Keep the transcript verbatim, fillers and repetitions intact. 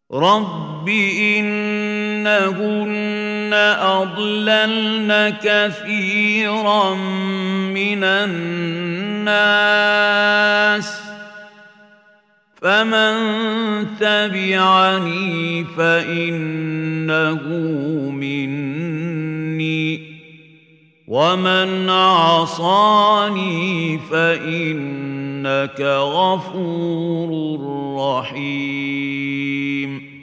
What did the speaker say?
رب إنهن أضللن كثيرا من الناس فمن تبعني فإنه مني ومن عصاني فإنك غفور رحيم